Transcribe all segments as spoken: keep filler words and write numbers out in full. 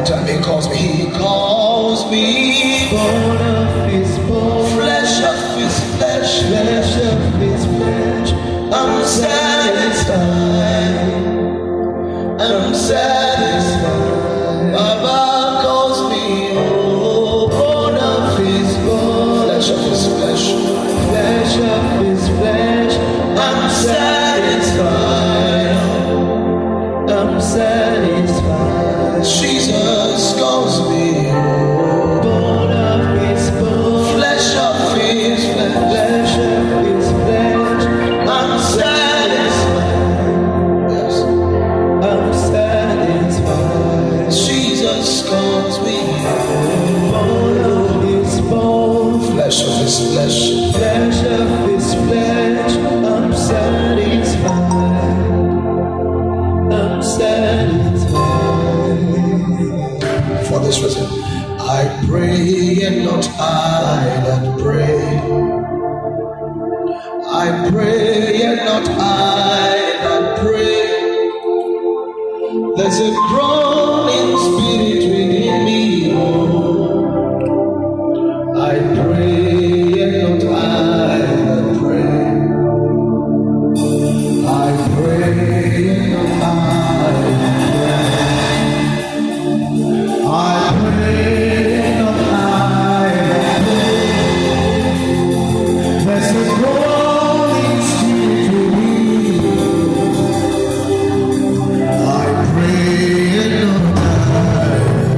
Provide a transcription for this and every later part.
time he calls me, he calls me bone of his bone, flesh of his flesh, flesh of his flesh. I'm satisfied, I'm satisfied. Baba calls me, oh, bone of his bone, flesh of his flesh, flesh of his flesh. I'm satisfied, I'm satisfied. Jesus calls me, oh, bone of his bone, flesh of his flesh, flesh of his flesh. I'm satisfied, yes, I'm satisfied. Jesus calls me, oh, bone of his bone, flesh of his flesh, flesh of his flesh. I'm satisfied, I'm satisfied. For this reason, I pray and not I that pray. I pray and not I that pray. There's a groaning spirit within me. Oh, I pray and not I that pray. I pray and not I that pray. I pray and not I that pray. There's a growing spirit within me. I pray and not I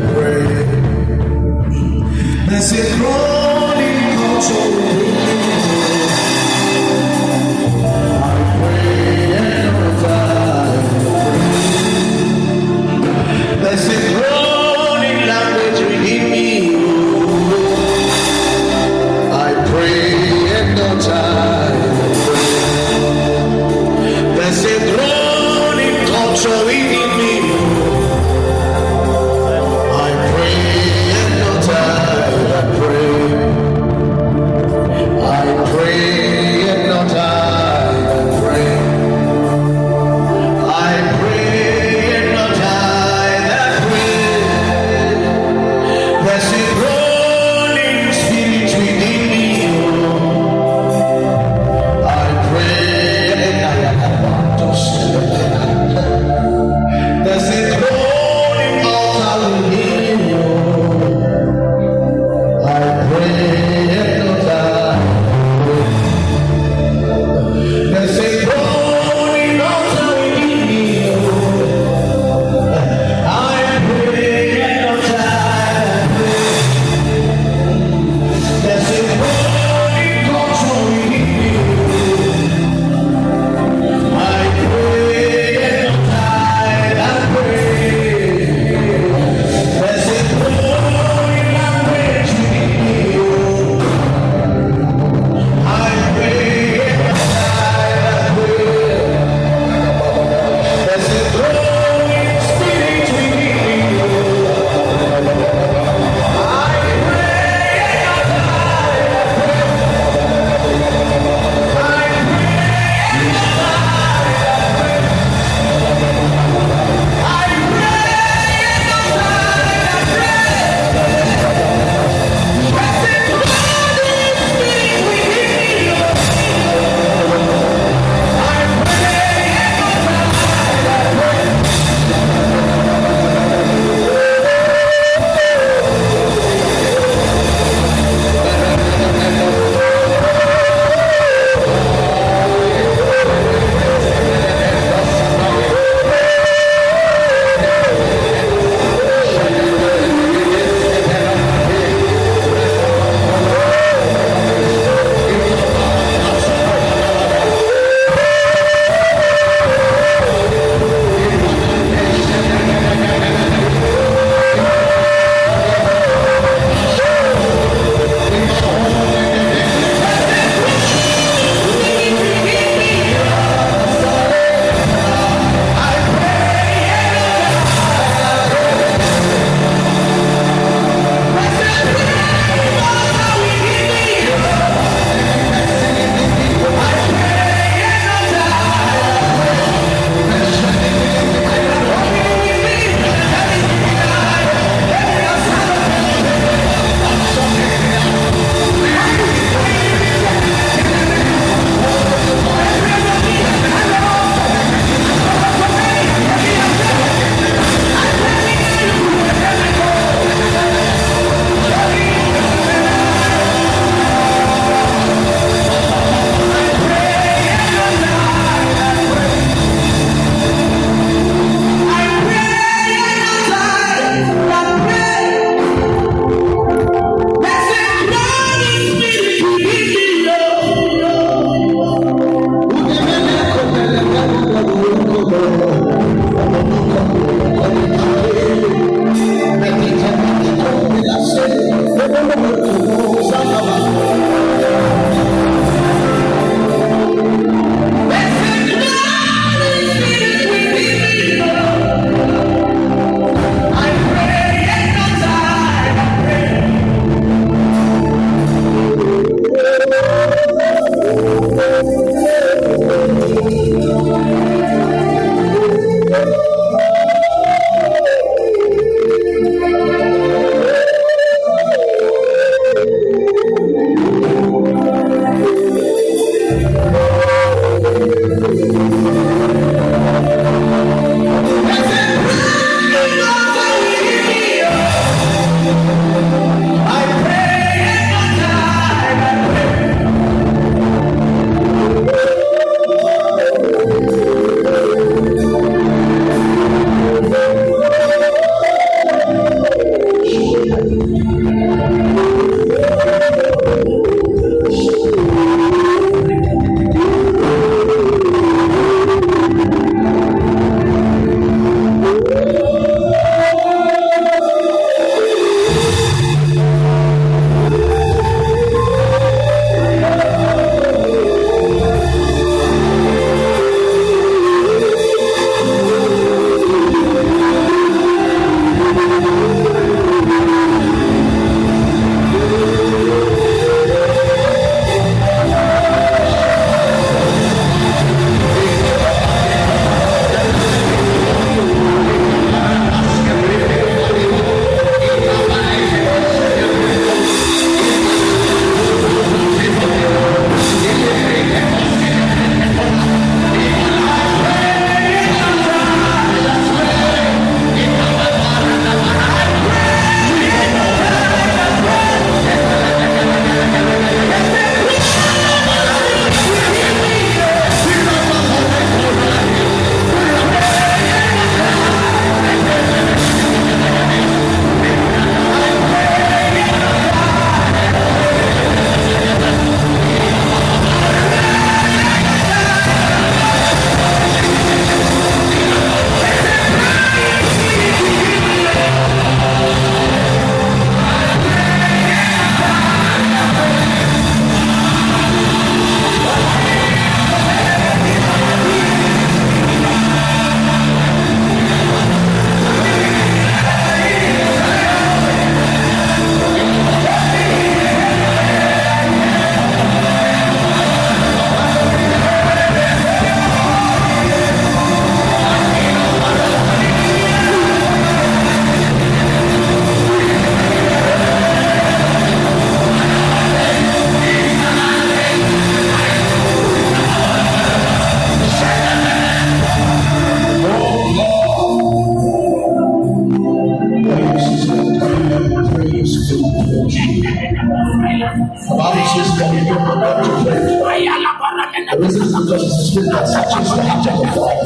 The Bible says that we don't know what to pray. The reason is because it's the Spirit that touches the heart of the Father.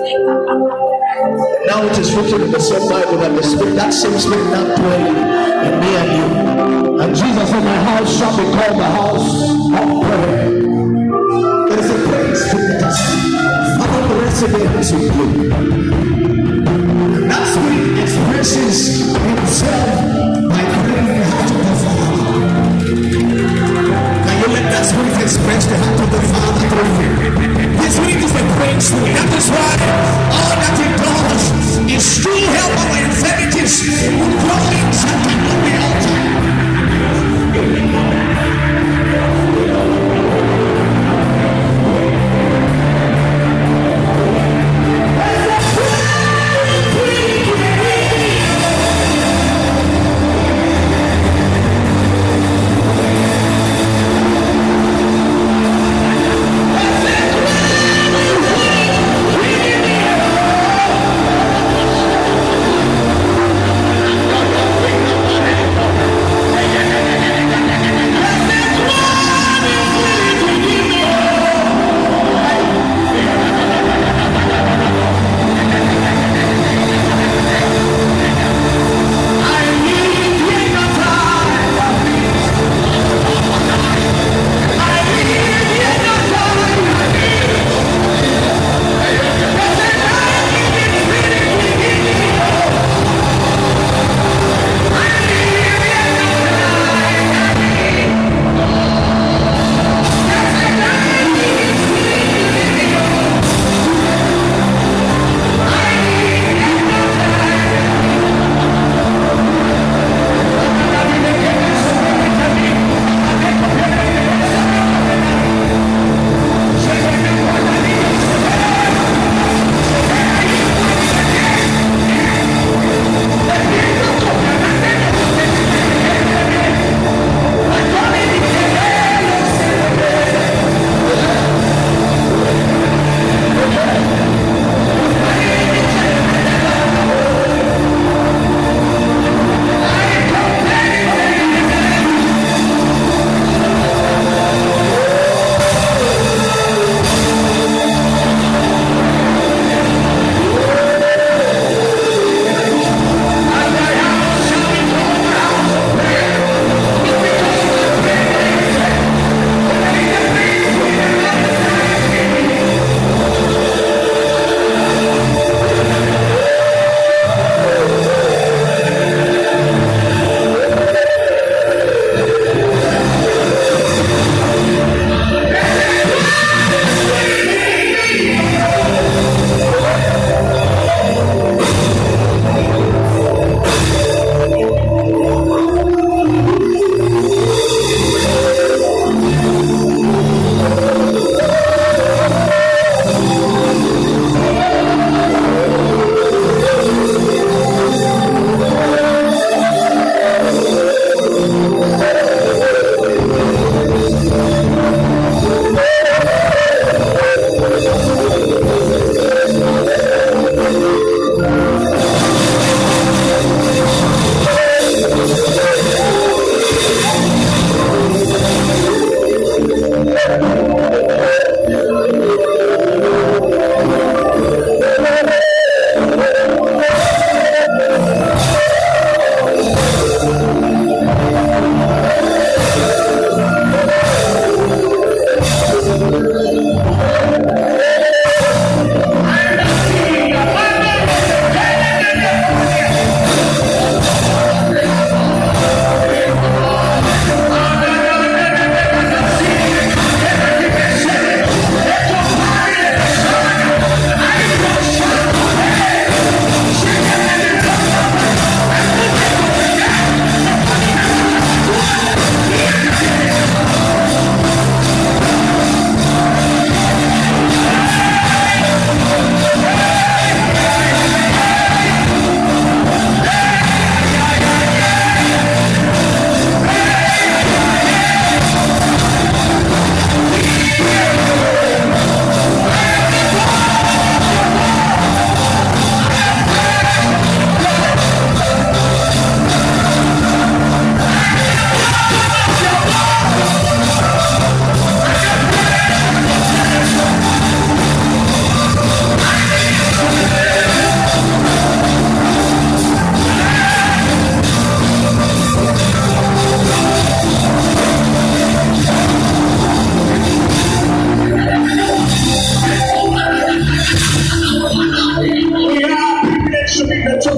Now it is written in the same Bible that the Spirit, that same Spirit now dwelling in me and you. And Jesus said, my house shall be called the house of prayer. There is a prayer spirit. Father, bless the hands of you. That Spirit expresses himself by praying the heart of the Father. Can you let that Spirit express the heart of the Father through you? This Spirit is a praying Spirit. That is why all that it does is to help our infirmities with groanings that cannot be altered.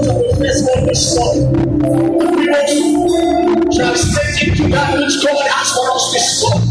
to the first one this morning. We want to translate into that which God has for us this morning.